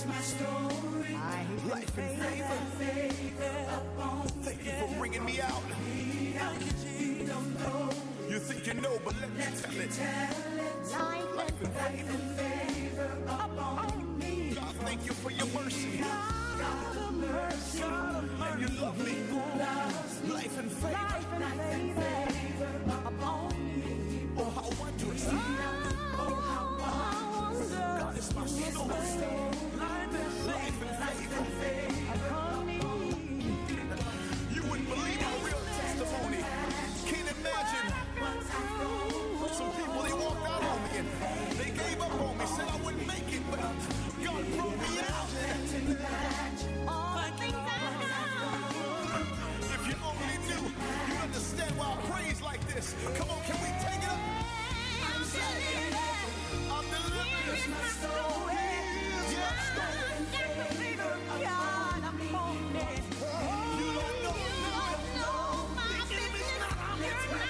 Life and favor. Thank you for bringing me out. You think you know, but let me tell it. Life and favor upon me. God, thank you for your mercy. God of mercy. And you love me. Life and favor upon me. Oh, how wondrous. Oh, how wondrous. God is my story. Life and favor upon me. You wouldn't believe my real testimony. Can't imagine. Some people, they walked out on me and they gave up on me, said I wouldn't make it, but God brought me out. If you only knew, you'd understand why I praise like this. Come on, can we take it up? I'm delivered. Here's my story. God, I'm holding. You don't know my business. You're my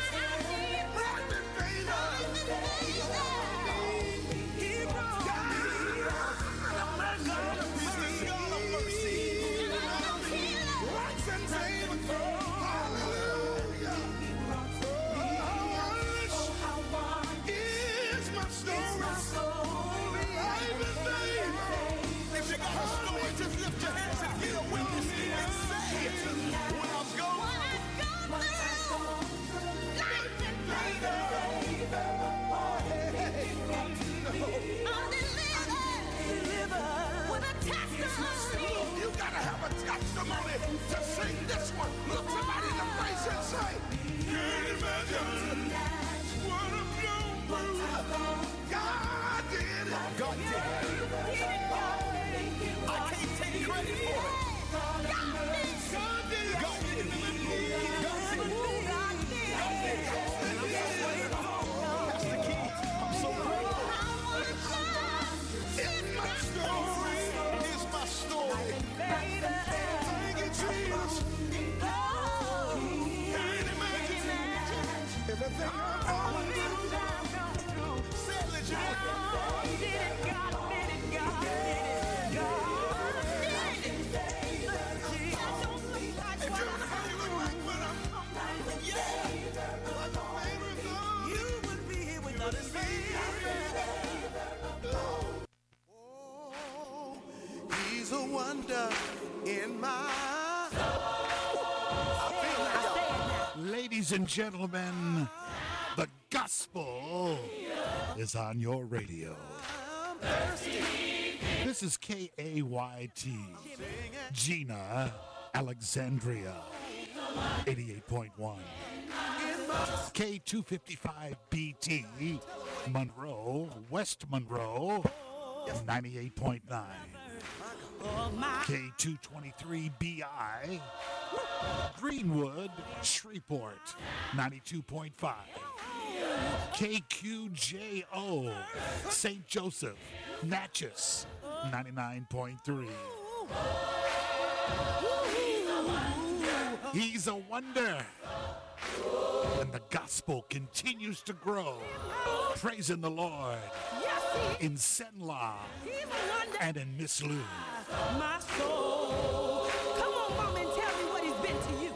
just lift your hands and get a witness and say it. When I'm going through life and favor, I'm delivered with a testimony. You gotta have a testimony to sing this one. Look somebody in the face and say, can't imagine what I'm going through. God did it. God did it. I can't take credit for it. God did it. God did it. God did it. And I'm so grateful. That's the key. I'm so grateful. It's my story. It's my story. Thank you, Jesus. Can't imagine everything I've gone through. Say it, legit. God did it. God did it. God did it. He's a wonder in my Ladies and gentlemen, the gospel is on your radio. This is KAYT, Gina, Alexandria, 88.1. K255BT, Monroe, West Monroe, 98.9. K223BI, Greenwood, Shreveport, 92.5. KQJO, St. Joseph, Natchez, 99.3. He's a wonder. And the gospel continues to grow. Praising the Lord in Senla and in Miss Lou. My soul. Come on, mom, and tell me what he's been to you.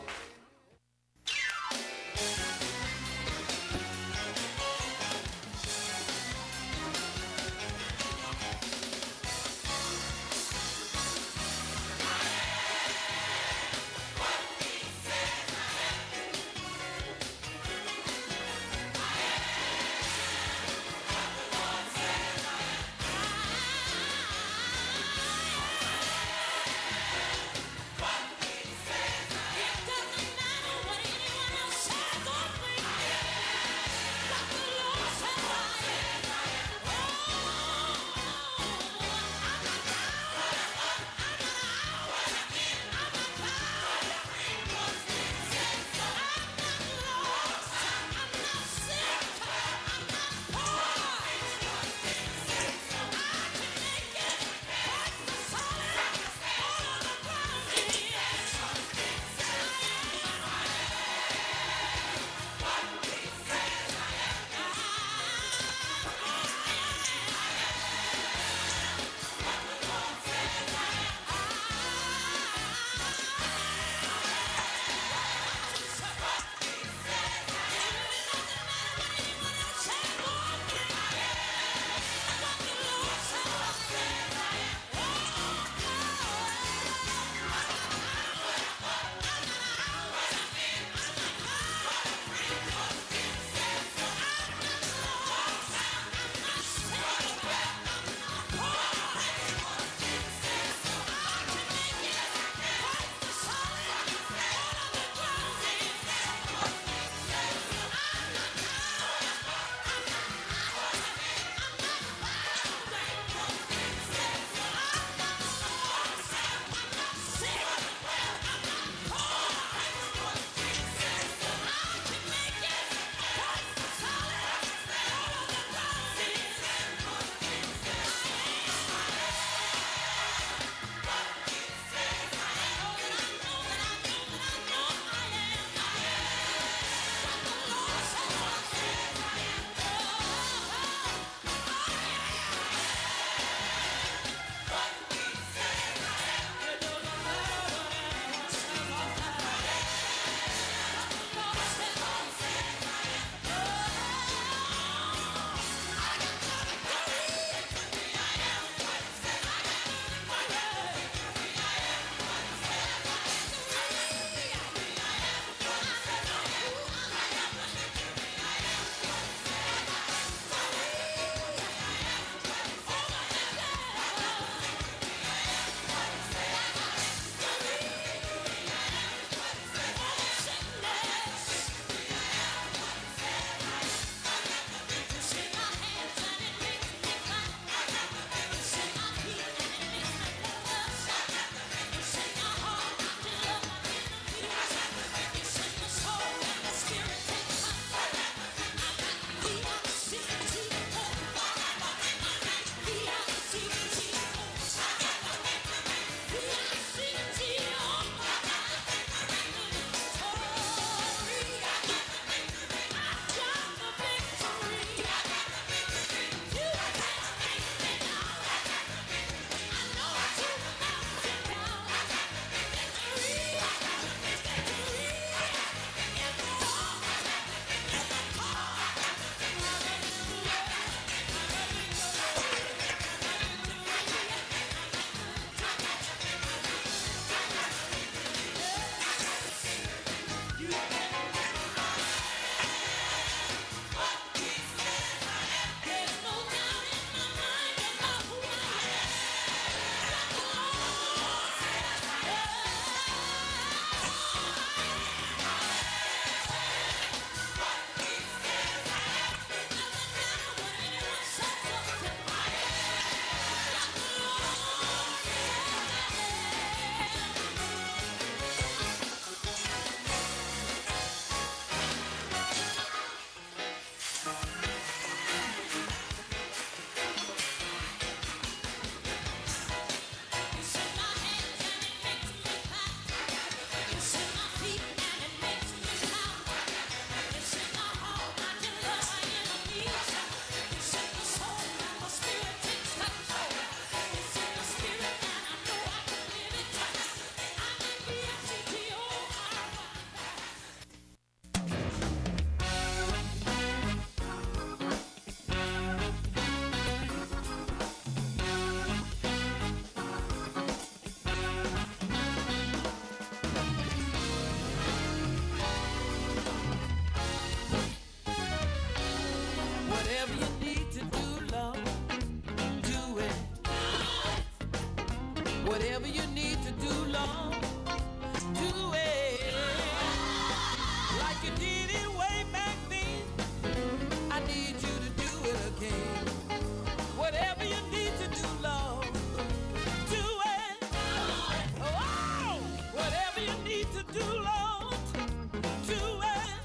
Whatever you need to do, Lord, do it. Like you did it way back then, I need you to do it again. Whatever you need to do, Lord, do it. Oh, whatever you need to do, Lord, do it.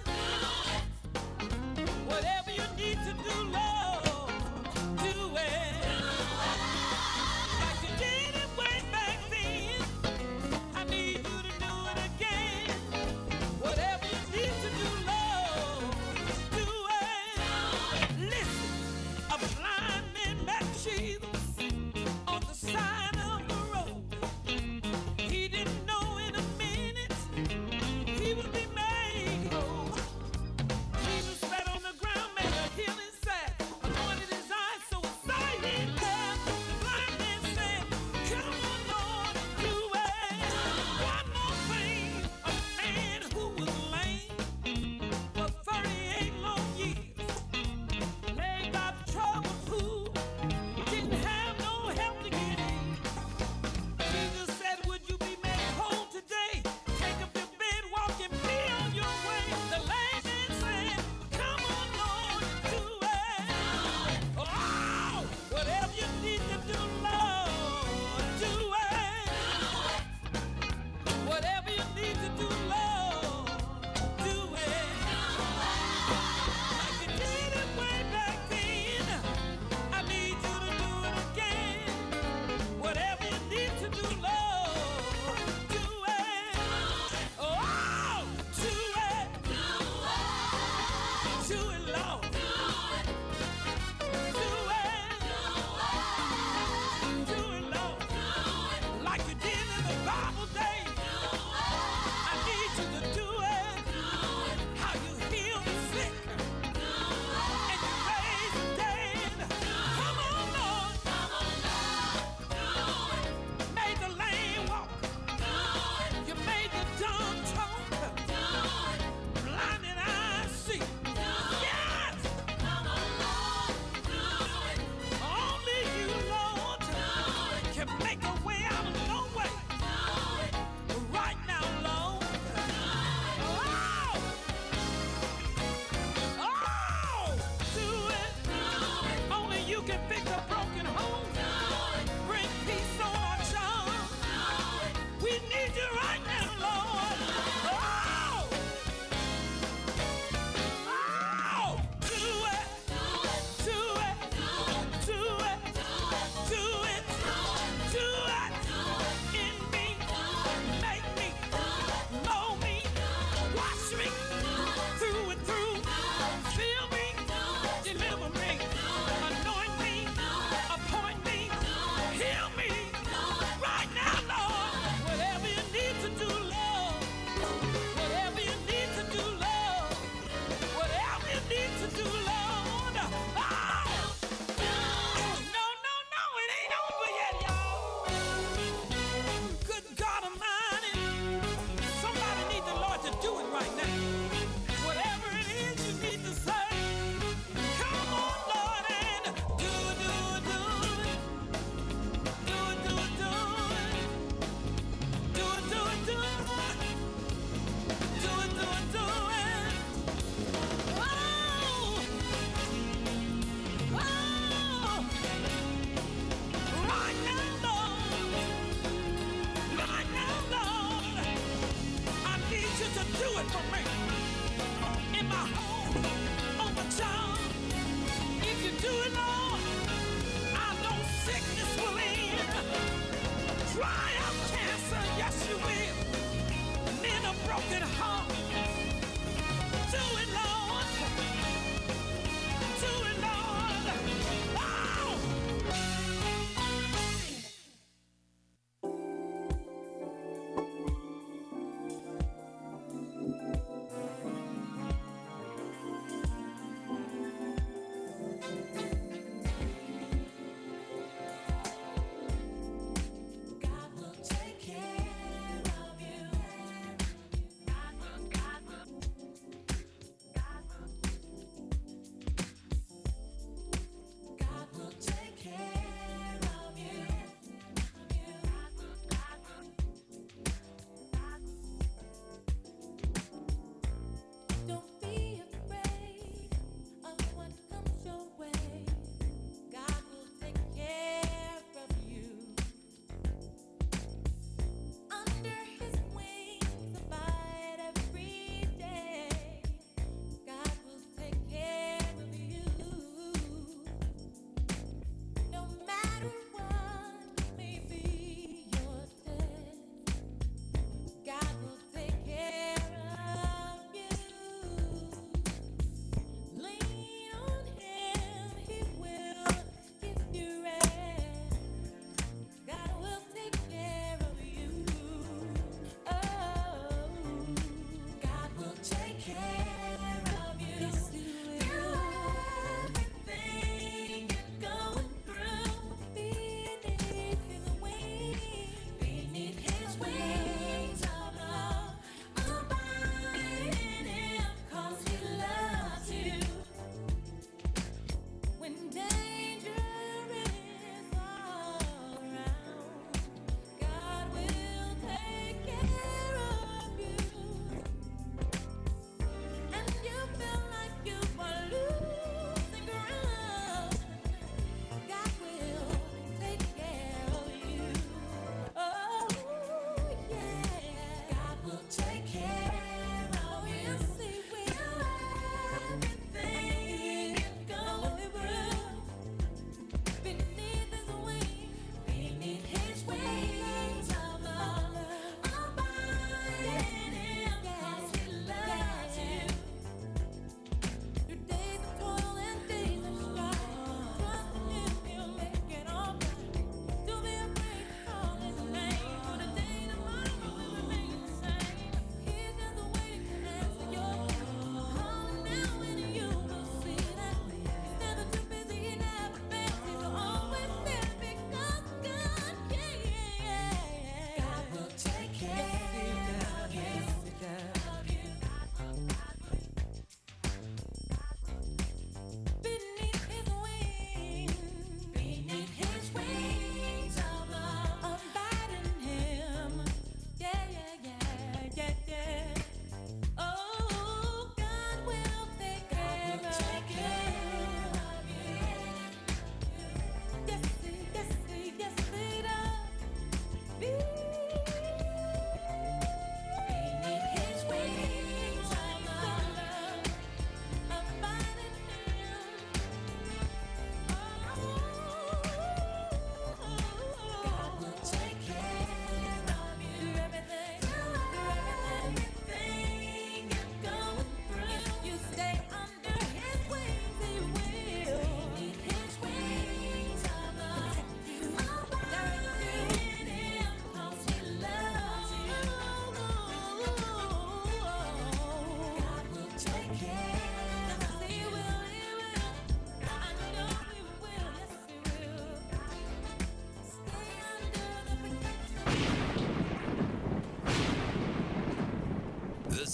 Whatever you need to do, Lord, do it. Like you did it way back then.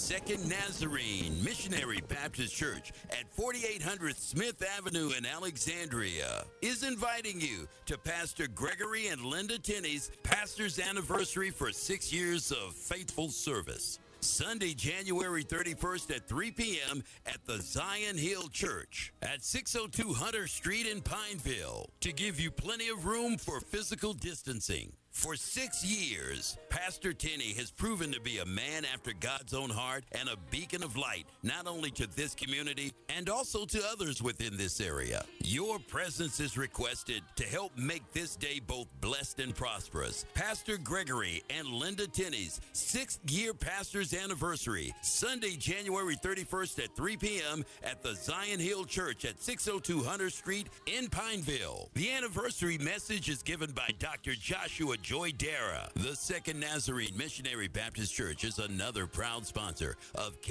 Second Nazarene Missionary Baptist Church at 4800 Smith Avenue in Alexandria is inviting you to Pastor Gregory and Linda Tenney's pastor's anniversary for 6 years of faithful service. Sunday, January 31st at 3 p.m. at the Zion Hill Church at 602 Hunter Street in Pineville to give you plenty of room for physical distancing. For 6 years, Pastor Tenney has proven to be a man after God's own heart and a beacon of light, not only to this community and also to others within this area. Your presence is requested to help make this day both blessed and prosperous. Pastor Gregory and Linda Tenney's 6th year pastor's anniversary, Sunday, January 31st at 3 p.m. at the Zion Hill Church at 602 Hunter Street in Pineville. The anniversary message is given by Dr. Joshua Joy Dara. The Second Nazarene Missionary Baptist Church is another proud sponsor of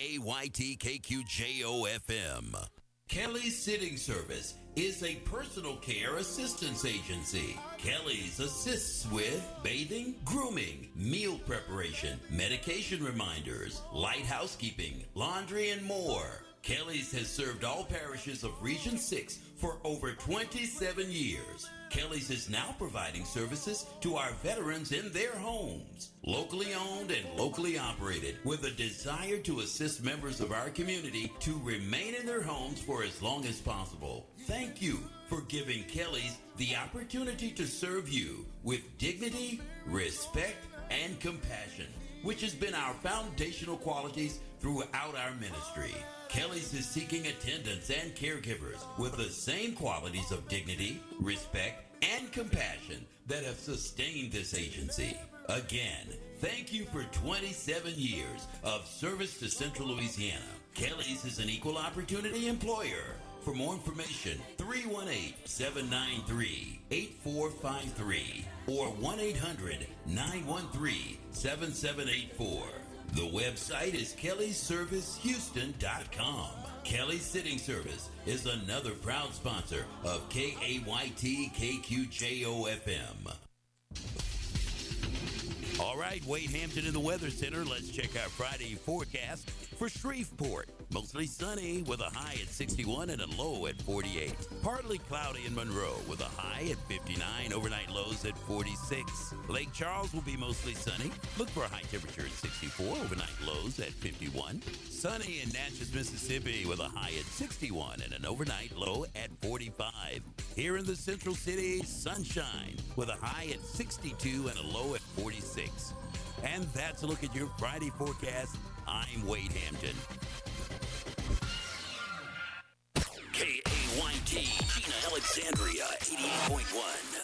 KAYT-KQJO-FM. Kelly's Sitting Service is a personal care assistance agency. Kelly's assists with bathing, grooming, meal preparation, medication reminders, light housekeeping, laundry, and more. Kelly's has served all parishes of Region 6 for over 27 years. Kelly's is now providing services to our veterans in their homes. Locally owned and locally operated, with a desire to assist members of our community to remain in their homes for as long as possible. Thank you for giving Kelly's the opportunity to serve you with dignity, respect, and compassion, which has been our foundational qualities throughout our ministry. Kelly's is seeking attendants and caregivers with the same qualities of dignity, respect, and compassion that have sustained this agency. Again, thank you for 27 years of service to Central Louisiana. Kelly's is an equal opportunity employer. For more information, 318-793-8453 or 1-800-913-7784. The website is kellysservicehouston.com. Kelly's Sitting Service is another proud sponsor of KAYT-KQJO-FM. All right, Wade Hampton in the Weather Center. Let's check our Friday forecast for Shreveport. Mostly sunny with a high at 61 and a low at 48. Partly cloudy in Monroe with a high at 59, overnight lows at 46. Lake Charles will be mostly sunny. Look for a high temperature at 64, overnight lows at 51. Sunny in Natchez, Mississippi with a high at 61 and an overnight low at 45. Here in the Central City, sunshine with a high at 62 and a low at 46. And that's a look at your Friday forecast. I'm Wade Hampton. KAYT, Gina Alexandria, 88.1.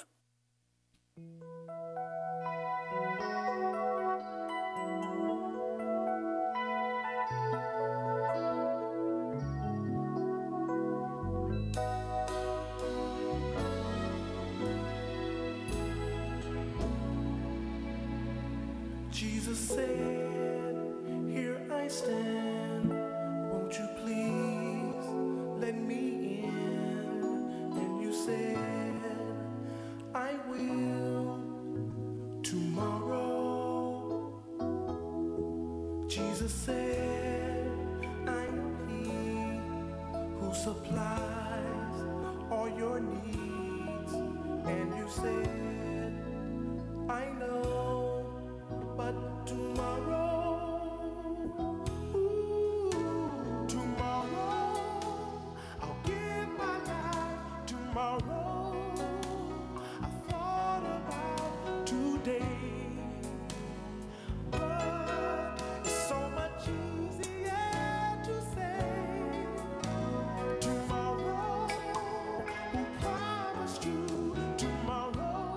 Jesus said, "Here I stand, won't you please let me in?" And you said, "I will tomorrow." Jesus said, "I am He who supplies all your needs." And you said, "I know. But tomorrow, tomorrow, I'll give my life. Tomorrow, I thought about today, but it's so much easier to say tomorrow. Who promised you tomorrow?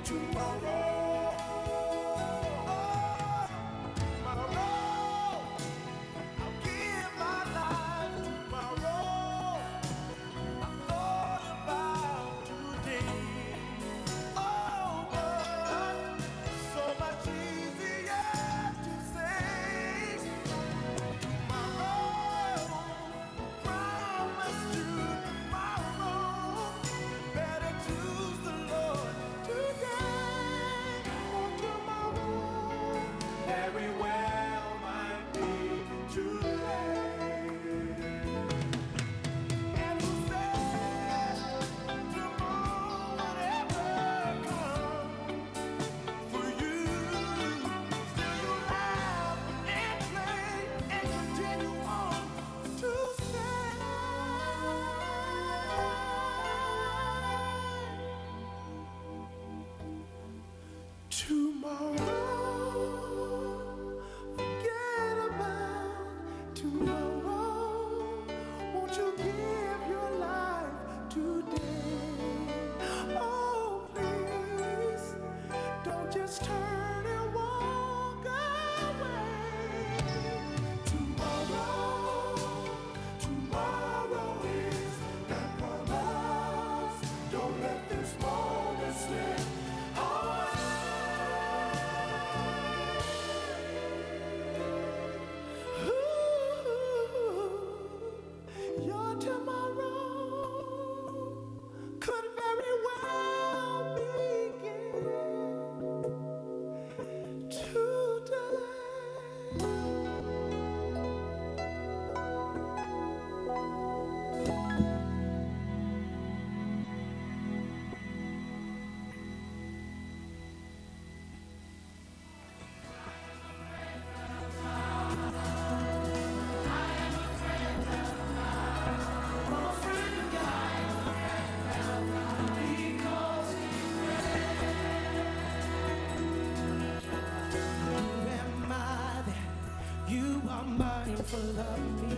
Mindful of me,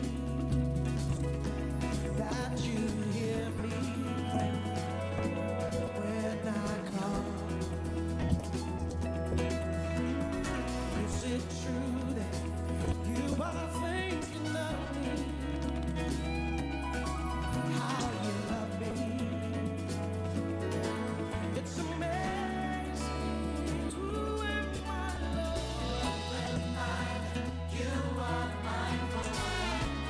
that you hear me when I call. Is it true that you are thinking of me? How you love me? It's amazing. Who am I, Lord? You are mindful of me.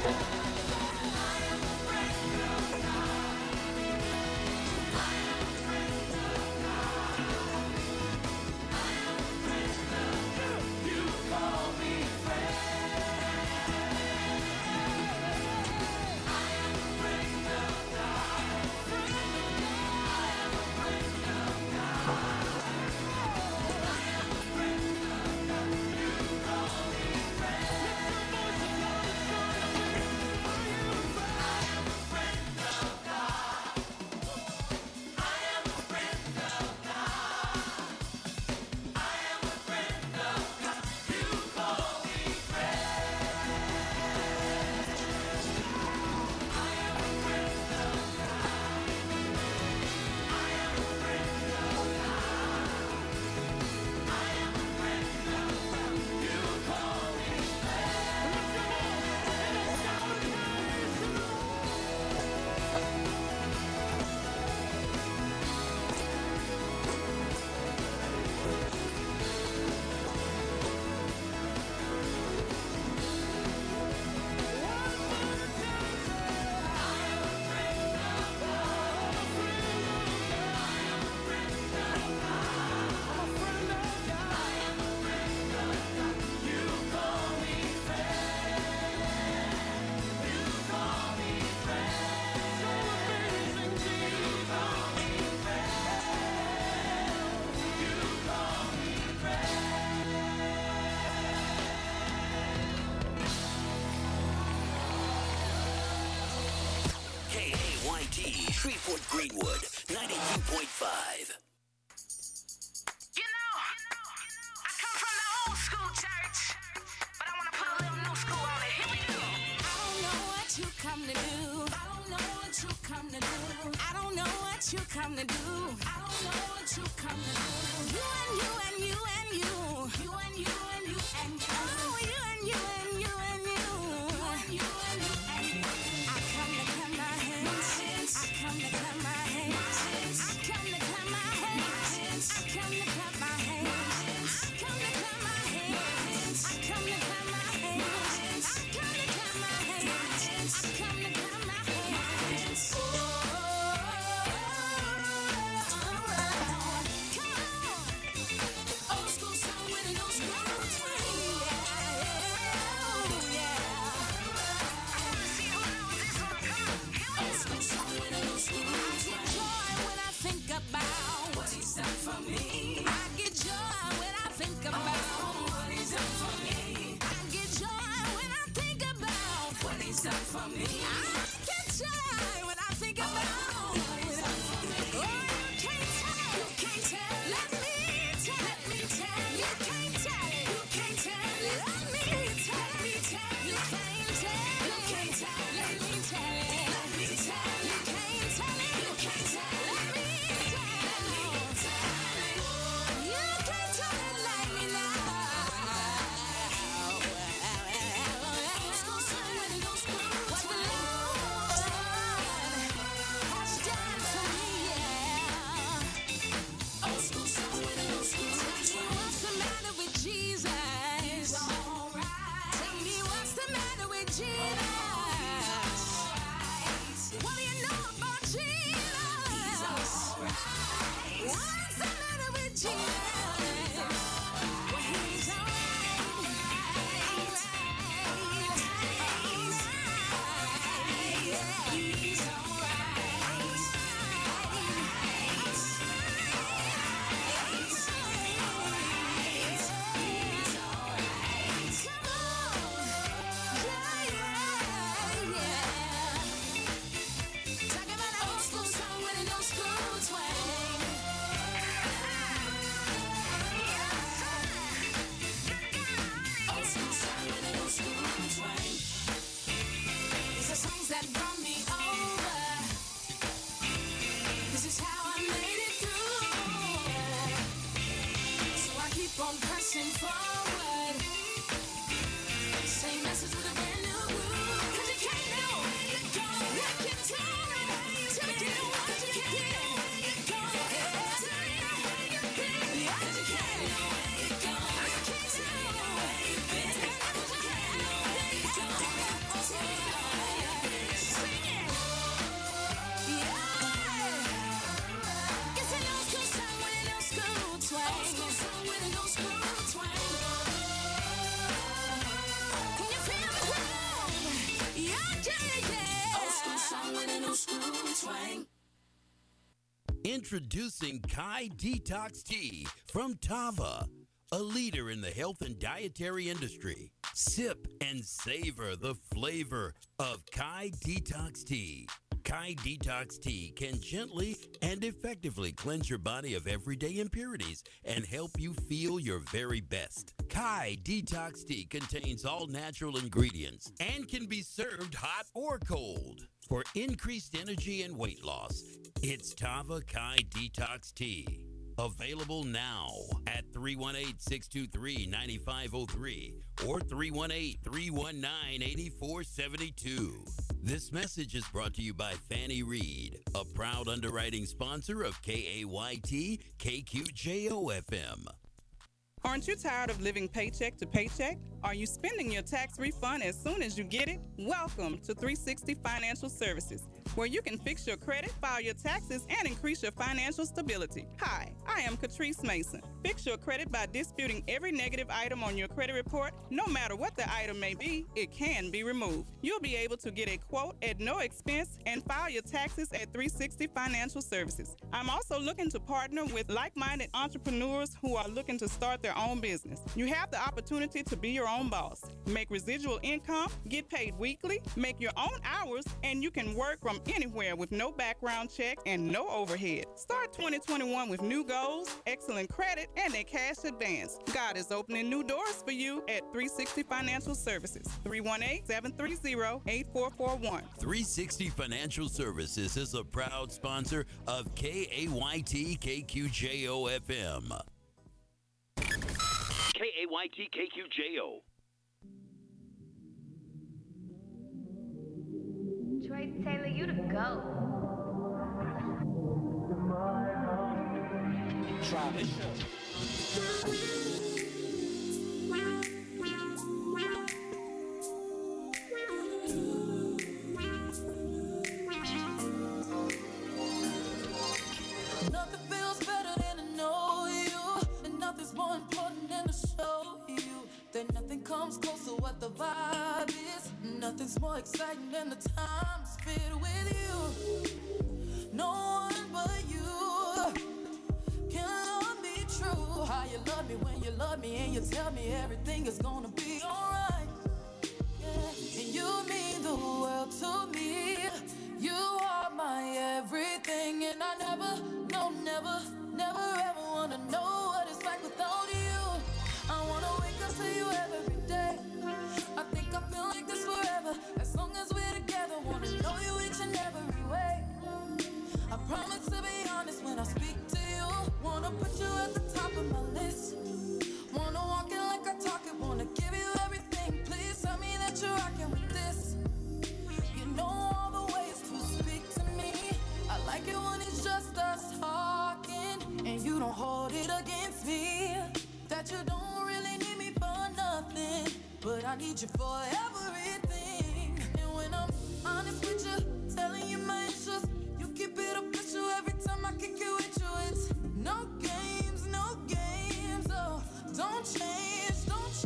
KAYT, Shreveport Greenwood, 92.5. You know, I come from the old school church, but I want to put a little new school on it. Here we go. I don't know what you come to do. I don't know what you come to do. I don't know what you come to do. I don't know what you come to do. You and you and you and you. You and you and you and you. Oh, you and you and you and you. You and you and you and you. I come to clap my hands. I come to clap my hands. I come to clap my hands. I come to clap my hands. I come to clap my hands. I come to clap my hands. I come to clap my hands. I come to clap my hands. Oh, come on. Old school song with an old school twang. Yeah, yeah. I want to see who knows this one. Come on. Here we Old go. school song with an old school twang. I get joy when I think about what he's done for me. I get joy when I think about what he's done for me. I get joy when I think about what he's done for me. I get joy when I think about what he's done for me. Oh, you can't tell, you can't tell. Let me tell, let me tell. You can't tell, you can't tell. Let me tell, let me tell. You can't tell, you can't tell. Let me tell, let me tell. You can't tell it, you can't tell. Let me tell, let me tell. You can't tell it like me now. Old school song with an old school what the Lord has done for me, yeah. Old school song with an old school twang. What's the matter with Jesus? He's alright. Tell me what's the matter with Jesus? What do you know Introducing Kai Detox Tea from Tava, a leader in the health and dietary industry. Sip and savor the flavor of Kai Detox Tea. Kai Detox Tea can gently and effectively cleanse your body of everyday impurities and help you feel your very best. Kai Detox Tea contains all natural ingredients and can be served hot or cold. For increased energy and weight loss, it's Tava Kai Detox Tea. Available now at 318-623-9503 or 318-319-8472. This message is brought to you by Fannie Reed, a proud underwriting sponsor of KAYT KQJO FM. Aren't you tired of living paycheck to paycheck? Are you spending your tax refund as soon as you get it? Welcome to 360 Financial Services, where you can fix your credit, file your taxes, and increase your financial stability. Hi, I am Catrice Mason. Fix your credit by disputing every negative item on your credit report. No matter what the item may be, it can be removed. You'll be able to get a quote at no expense and file your taxes at 360 Financial Services. I'm also looking to partner with like-minded entrepreneurs who are looking to start their own business. You have the opportunity to be your own boss, make residual income, get paid weekly, make your own hours, and you can work from anywhere with no background check and no overhead. Start 2021 with new goals, excellent credit, and a cash advance. God is opening new doors for you at 360 Financial Services. 318-730-8441. 360 Financial Services is a proud sponsor of KAYT KQJO FM. KAYT KQJO. Troy Taylor, you the GOAT. Try this Nothing feels better than to know you, and nothing's more important than to show you that nothing comes close to what the vibe is. Nothing's more exciting than the time spent with you. No one but you can love me true. How you love me when you love me and you tell me everything is gonna be alright. Yeah. And you mean the world to me. You are my everything, and I never, no, never, never ever wanna know what it's like without you. I wanna wake up to you every day. I think I feel like this forever, as long as we're together. Wanna know you each and every way. I promise to be honest when I speak to you. Wanna put you at the top of my list. Wanna walk it like I talk it. Wanna give you everything. Please tell me that you're rocking with this. You know all the ways to speak to me. I like it when it's just us talking, and you don't hold it against me. That you don't really need me for nothing, but I need you for everything. And when I'm honest with you, telling you my issues, you keep it official every time I kick it with you. It's no games, no games. Oh, don't change,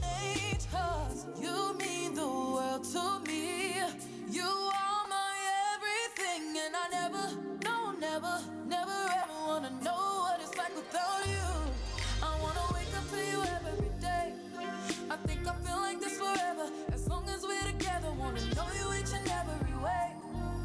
'cause you mean the world to me. You are my everything, and I never, no, never, never ever wanna know what it's like without you. I wanna wake up to you every day. I think I feel like this forever, as long as we're together. Wanna know you each and every way.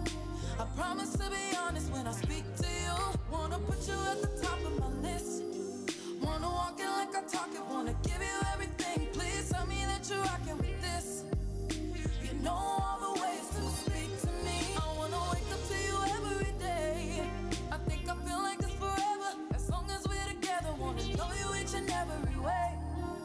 I promise to be honest when I speak to you. Wanna put you at the top of my list. Wanna walk it like I talk it. Wanna give you everything. Please tell me that you're rocking with this. You know all the ways to speak to me. I wanna wake up to you every day. I think I feel like this forever, as long as we're together. Wanna know you each and every way.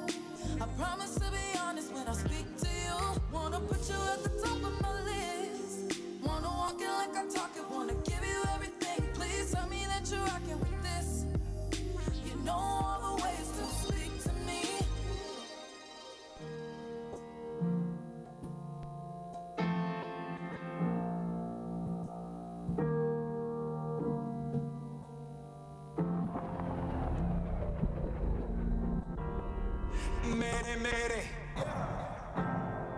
I promise to be honest when I speak to you. Wanna put you at the top of my list. Wanna walk it like I talk it. Wanna give you everything. Please tell me that you're rocking with this. You know all the ways to speak to me. Mayday, mayday.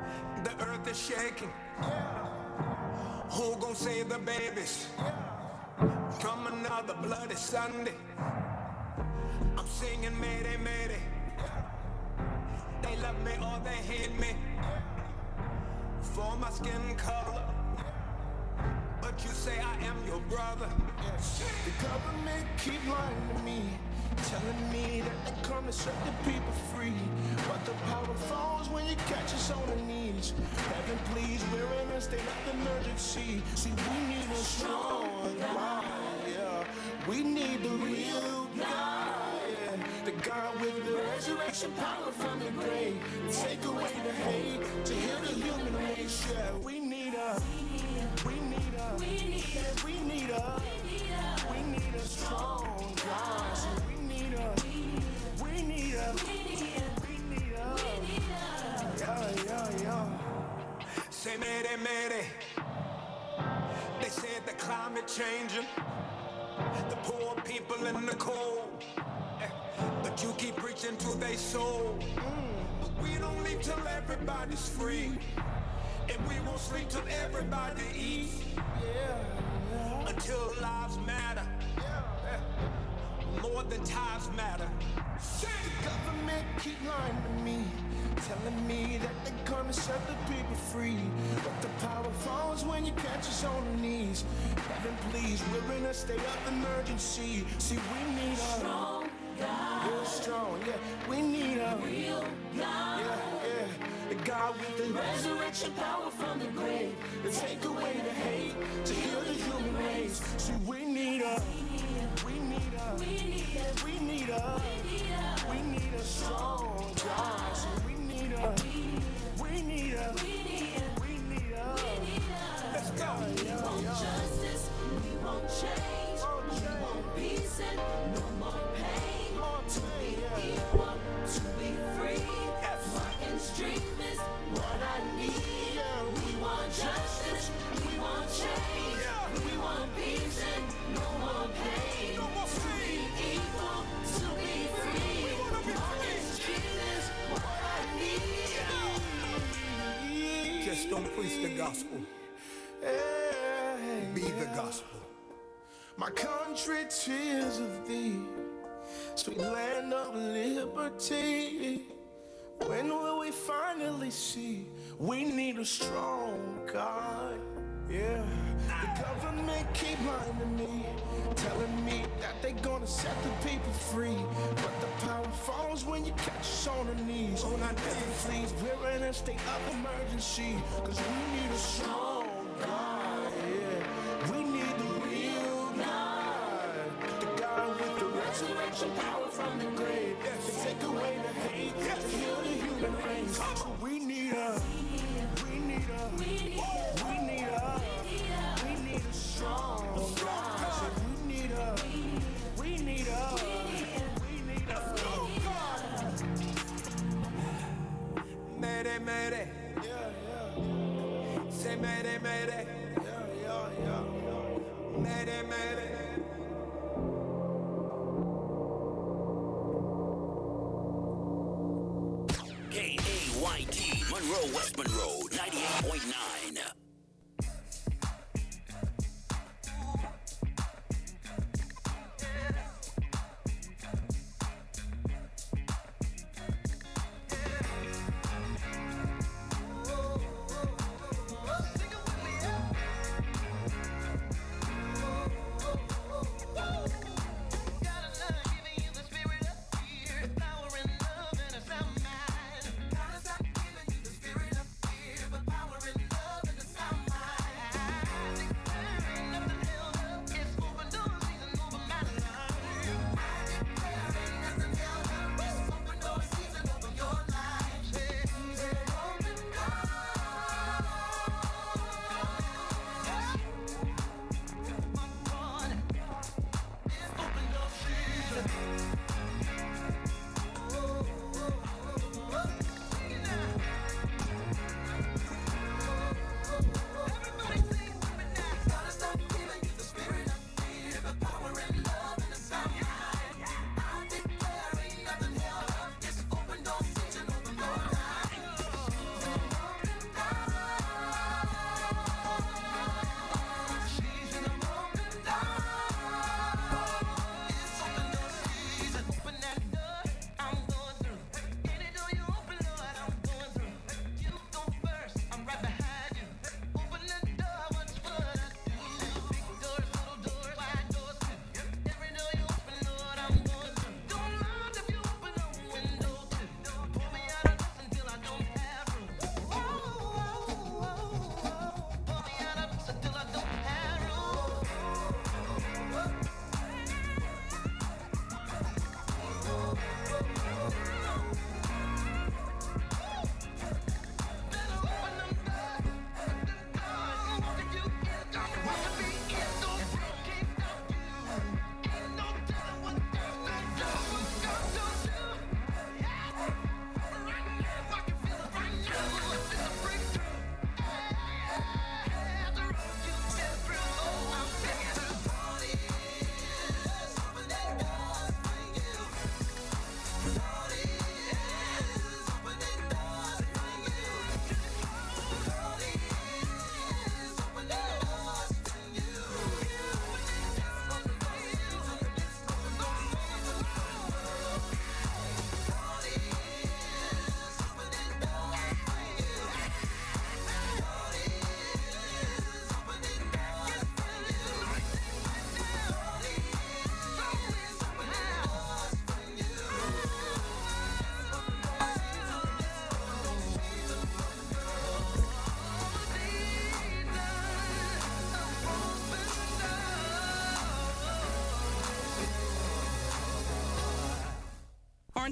The earth is shaking. Who gon' save the babies? From another bloody Sunday, I'm singing Mayday, Mayday. They love me or they hate me for my skin color, but you say I am your brother. The government keep lying to me, telling me that they come to set the people free, but the power falls when you catch us on the knees. Heaven please, we're in a state of emergency. See, we need a strong God, yeah. We need the real God, yeah. The God with the resurrection power from the grave. Take away the hate to heal the human race, yeah. We need a strong God. So we need a yeah. Say Mayday, Mayday. They said the climate changing, the poor people in the cold, but you keep preaching to their soul. We don't leave till everybody's free, and we won't sleep till everybody eats. Until lives matter, more than times matter. The government keep lying to me, telling me that they're gonna set the people free, but the power falls when you catch us on the knees. Heaven please, we're in a state of emergency. See, we need a strong God. Real strong, yeah. We need a real God. Yeah. The God with the resurrection power from the grave, to take away the hate, to heal the human race. See, we need a strong God. So we need a let's go. We want justice, we want change, we want peace and no more pain. To be equal, to be free. My stream is what I need. We want justice, we want change, we want peace and no more pain. To be equal, to be free. My stream is what I need. Just don't preach the gospel. Be the gospel. My country, tears of thee, sweet land of liberty. When will we finally see we need a strong God? Yeah, the government keep lying to me, telling me that they gonna set the people free, but the power falls when you catch us on our knees. On our knees, please, we're in a state of emergency, cause we need a strong God. Yeah, we need the real God, the God with the resurrection power from the grave, to take away the hate, to heal the human race. So we need a strong God. So we need a strong God. Mayday, Mayday. Say Mayday, Mayday. Mayday, Mayday. KAYT, Monroe, West Monroe, 98.9. Gotta stop giving you the spirit of fear, but power and love and the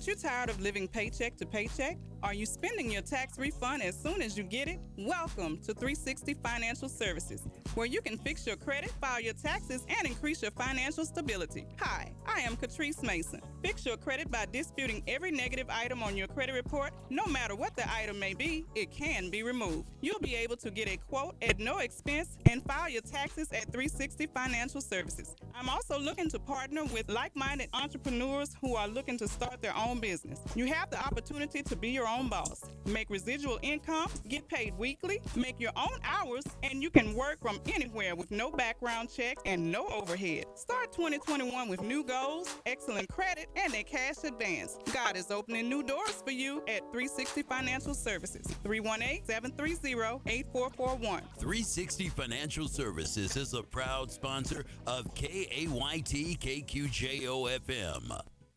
Aren't you tired of living paycheck to paycheck? Are you spending your tax refund as soon as you get it? Welcome to 360 Financial Services, where you can fix your credit, file your taxes, and increase your financial stability. Hi, I am Catrice Mason. Fix your credit by disputing every negative item on your credit report. No matter what the item may be, it can be removed. You'll be able to get a quote at no expense and file your taxes at 360 Financial Services. I'm also looking to partner with like-minded entrepreneurs who are looking to start their own business. You have the opportunity to be your own boss, make residual income, get paid weekly, make your own hours, and you can work from anywhere with no background check and no overhead. Start 2021 with new goals, excellent credit, and a cash advance. God is opening new doors for you at 360 Financial Services, 318-730-8441. 360 Financial Services is a proud sponsor of KAYT KQJO FM.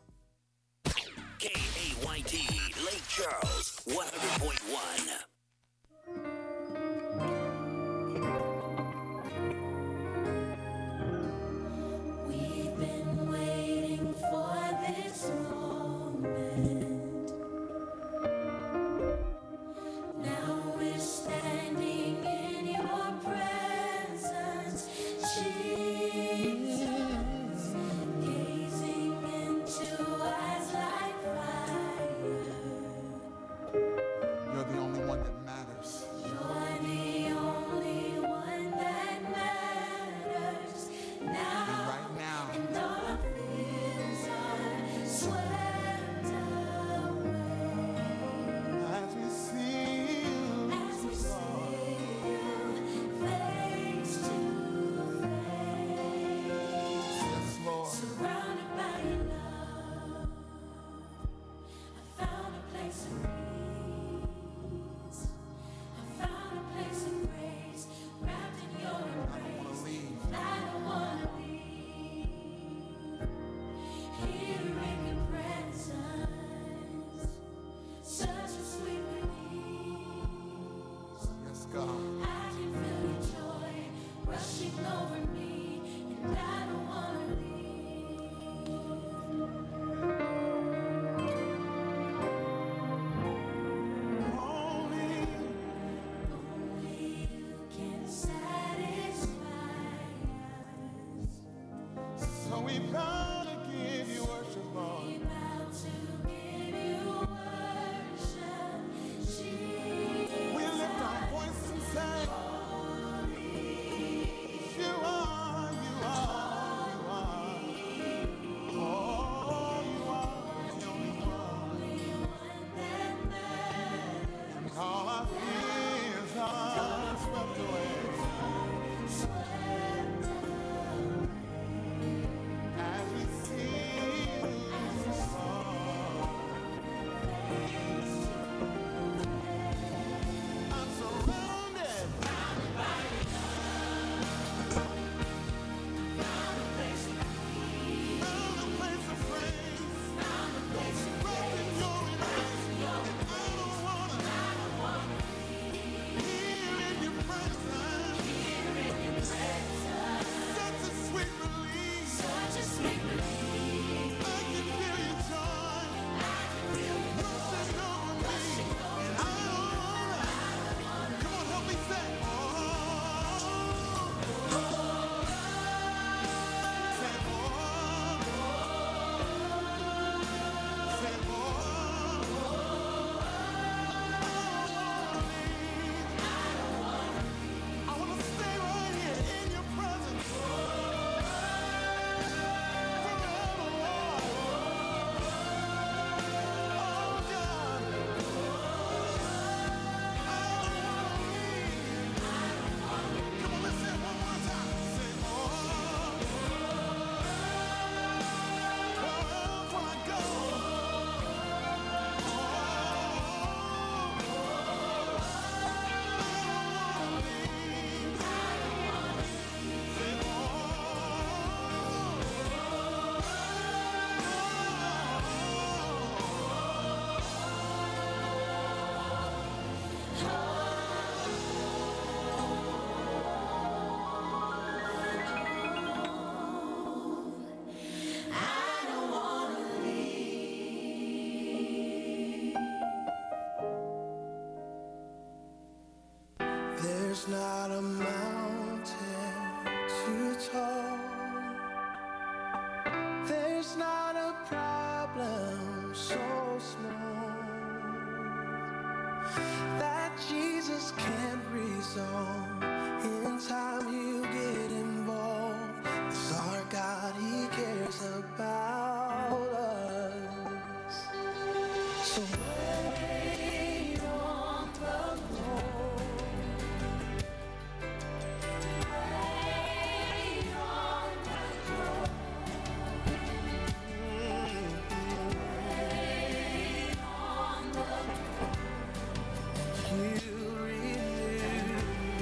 KAYT Lake Charles 100.1. We've been waiting for this moment. Now we're standing in your presence, Jesus, gazing into eyes like fire. You're the only one that matters. You're the only one a mountain too tall. There's not a problem so small that Jesus can't resolve. In time he'll get involved. 'Cause our God, he cares about us. So wait on the Lord. Wait on the Lord. Wait on the Lord. He'll renew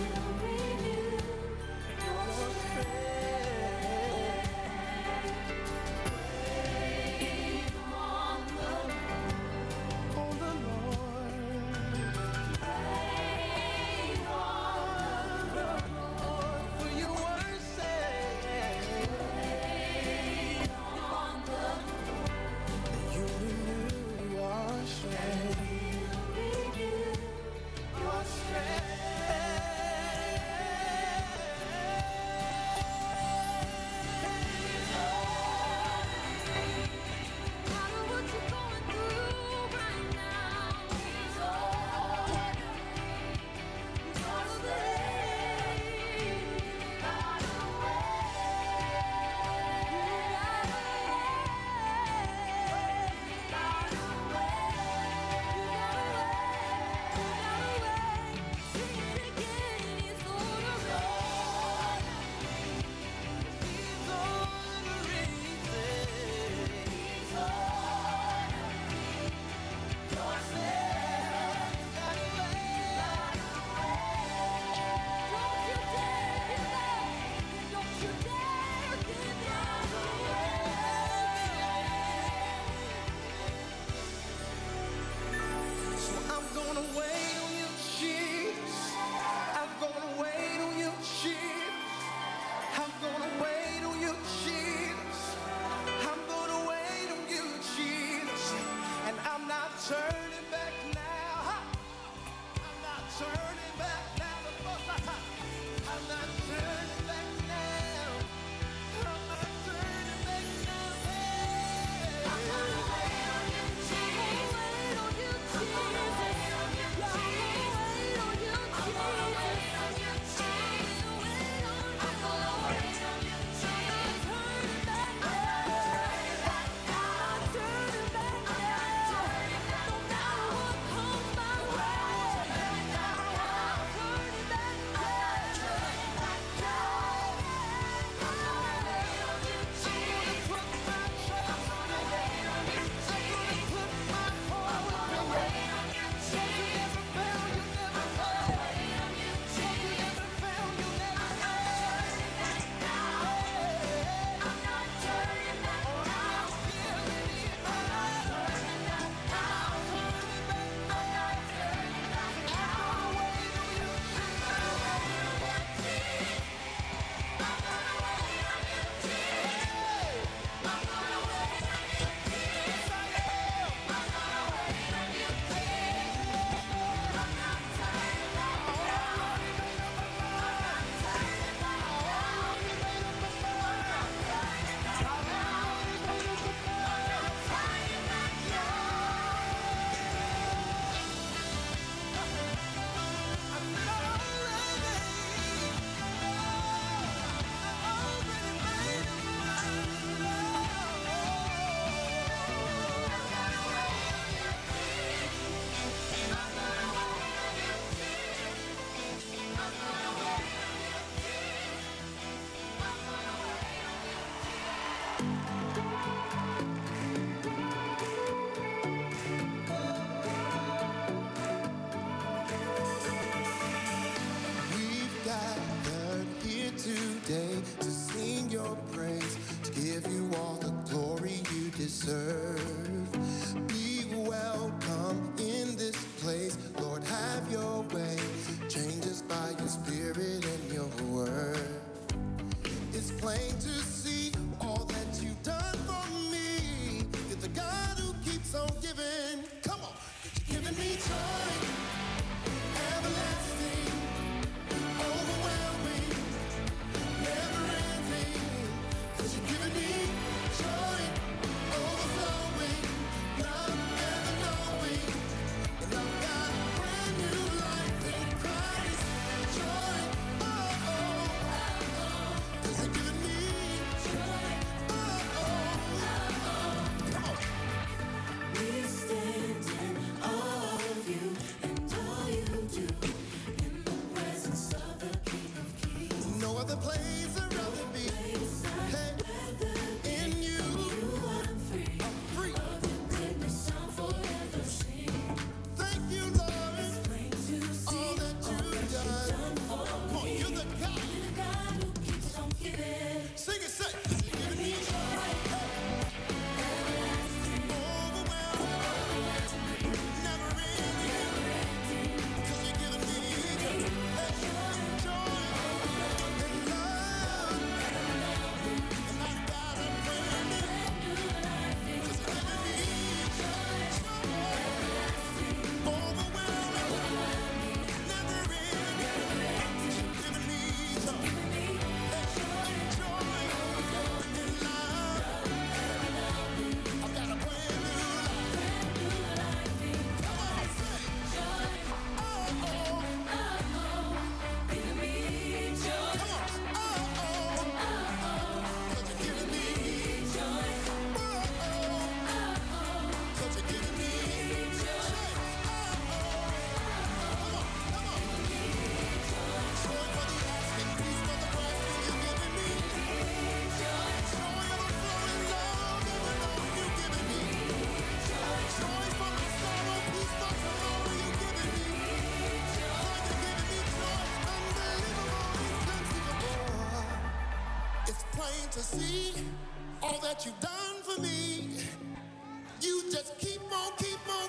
to see all that you've done for me. You just keep on